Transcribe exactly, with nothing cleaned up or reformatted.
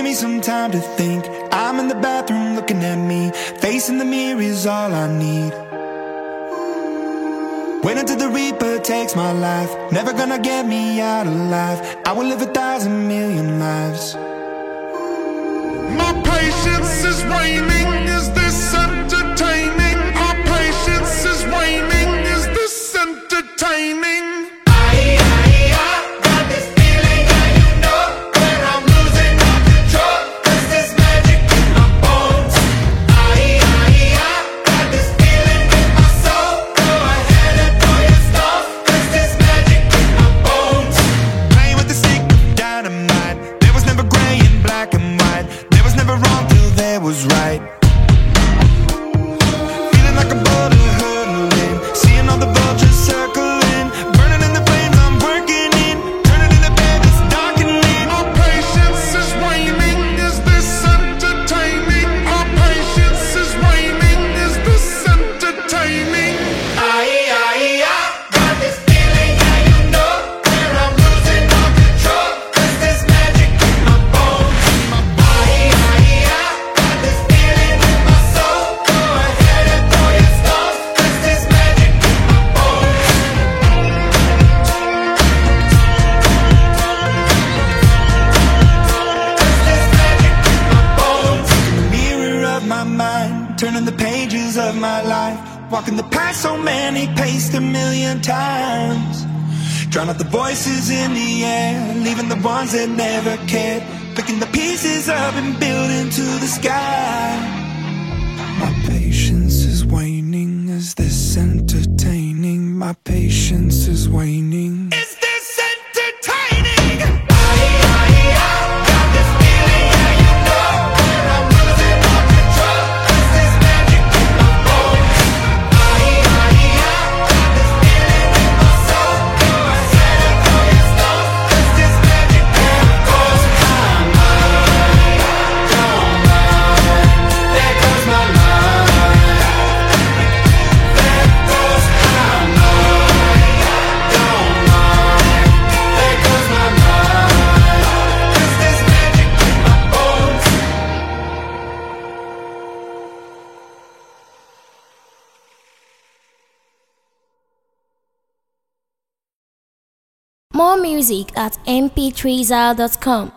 me some time to think. I'm in the bathroom looking at me. Facing the mirror is all I need. Wait until the Reaper takes my life. Never gonna get me out alive. I will live a thousand million lives. My patience is waning. Is this entertaining? My patience is waning. Is this entertaining? Was right. Feeling like a boulder hurtling, seeing all the vultures circling, burning in the flames I'm working in, turning into bed that's darkening. Our patience is waning. Is this entertaining? Our patience is waning. Is this entertaining? Aye, aye, I got this feeling, yeah, you know, where I'm losing all control. There's this magic in my bones. Aye, aye, I turning the pages of my life, walking the path so many paced a million times. Drown out the voices in the air, leaving the ones that never cared, picking the pieces up and building to the sky. My patience is waning. Is this entertaining? My patience is waning. Is this entertaining? Aye, aye, I got this feeling, yeah, you know, where I'm losing all control. There's this magic in my bones. Aye, aye, I got this feeling in my soul. Go ahead and throw your stones. There's this magic in my bones. I'm mine, don't mind. There goes my mind. There goes I'm mine, don't mind. There goes my mind. There's this magic in my bones. More music at m p three zal dot com.